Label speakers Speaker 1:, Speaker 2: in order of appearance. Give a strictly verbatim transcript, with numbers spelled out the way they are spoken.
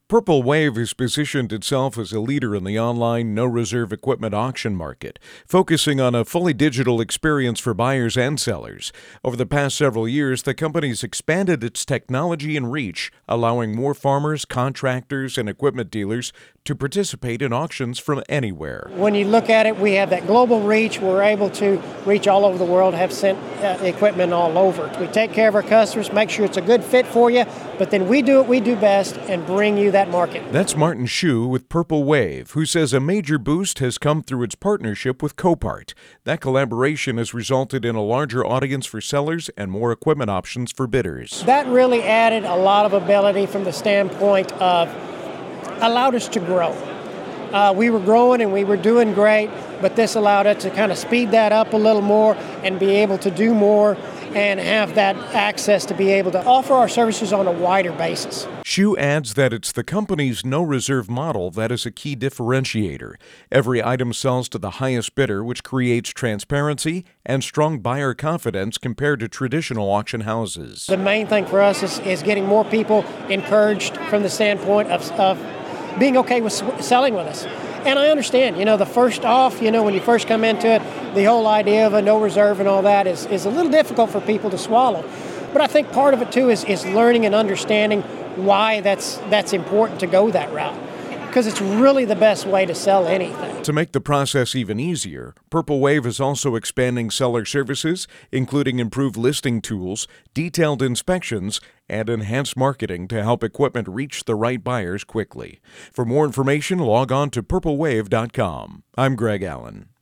Speaker 1: Purple Wave has positioned itself as a leader in the online no-reserve equipment auction market, focusing on a fully digital experience for buyers and sellers. Over the past several years, the company's expanded its technology and reach, allowing more farmers, contractors, and equipment dealers to participate in auctions from anywhere.
Speaker 2: When you look at it, we have that global reach. We're able to reach all over the world, have sent uh, equipment all over. We take care of our customers, make sure it's a good fit for you, but then we do what we do best and bring you that market.
Speaker 1: That's Martin Shu with Purple Wave, who says a major boost has come through its partnership with Copart. That collaboration has resulted in a larger audience for sellers and more equipment options for bidders.
Speaker 2: That really added a lot of ability from the standpoint of allowed us to grow. Uh, we were growing and we were doing great, but this allowed us to kind of speed that up a little more and be able to do more and have that access to be able to offer our services on a wider basis.
Speaker 1: Shu adds that it's the company's no-reserve model that is a key differentiator. Every item sells to the highest bidder, which creates transparency and strong buyer confidence compared to traditional auction houses.
Speaker 2: The main thing for us is, is getting more people encouraged from the standpoint of, of being okay with selling with us. And I understand, you know, the first off, you know, when you first come into it, the whole idea of a no reserve and all that is, is a little difficult for people to swallow. But I think part of it, too, is, is learning and understanding why that's that's important to go that route. Because it's really the best way to sell anything.
Speaker 1: To make the process even easier, Purple Wave is also expanding seller services, including improved listing tools, detailed inspections, and enhanced marketing to help equipment reach the right buyers quickly. For more information, log on to purple wave dot com. I'm Greg Allen.